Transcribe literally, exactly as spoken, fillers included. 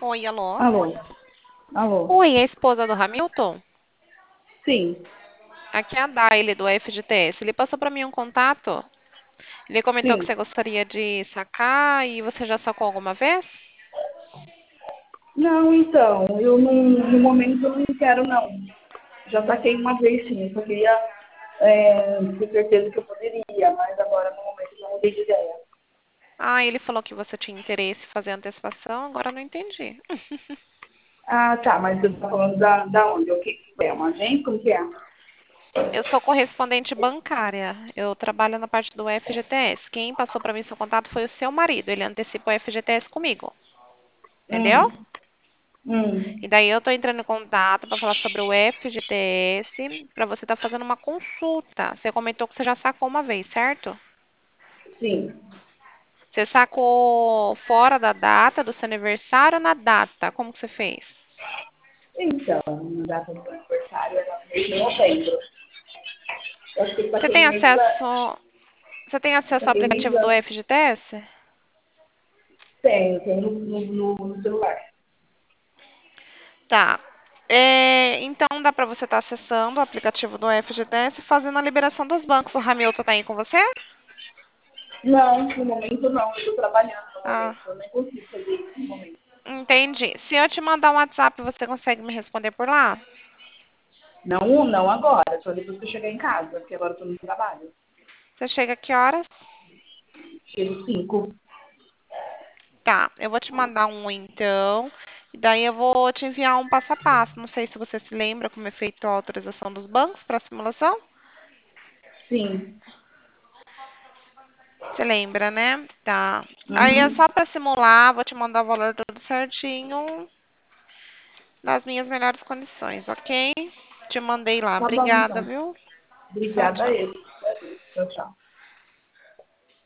Oi, alô? Alô? Alô? Oi, é a esposa do Hamilton? Sim, Aqui é a Daile, do F G T S. Ele passou para mim um contato. Ele comentou que sim. você gostaria de sacar e você já sacou alguma vez? Não, então, eu não, no momento eu não quero, não. Já saquei uma vez, sim. Eu só queria é, ter certeza que eu poderia, mas agora no momento eu não mudei de ideia. Ah, ele falou que você tinha interesse em fazer antecipação, agora eu não entendi. Ah, tá, mas você está falando da, da onde? O que que é? Uma agência? Como que é? Eu sou correspondente bancária. Eu trabalho na parte do F G T S. Quem passou para mim seu contato foi o seu marido. Ele antecipou o F G T S comigo. Entendeu? Hum, hum, E daí eu tô entrando em contato para falar sobre o F G T S, para você estar fazendo uma consulta. Você comentou que você já sacou uma vez, certo? sim. Você sacou fora da data do seu aniversário ou na data? Como que você fez? Então, a data do meu aniversário era no mês de novembro. Eu acho que eu Você saquei tem no mês de... acesso, você tem Eu acesso ao saquei no mês aplicativo do de... F G T S? Tenho, tenho no, no, no no celular. Tá. É, então dá para você estar acessando o aplicativo do F G T S e fazendo a liberação dos bancos. O Hamilton tá aí com você? Não, no momento não. Eu estou trabalhando no Ah, momento. Eu nem consigo fazer isso no momento. entendi. Se eu te mandar um WhatsApp, você consegue me responder por lá? Não, não agora, só depois que eu chegar em casa, porque agora eu tô no trabalho. Você chega a que horas? Chego cinco. Tá, eu vou te mandar um então. E daí eu vou te enviar um passo a passo. Não sei se você se lembra como é feita a autorização dos bancos para simulação. Sim. Você lembra, né? Tá. Aí é Uhum. só para simular, vou te mandar o valor tudo certinho, nas minhas melhores condições, ok? Te mandei lá. Tá bom, Obrigada, então. viu? Tchau, Obrigada a tchau. ele. Tchau, tchau.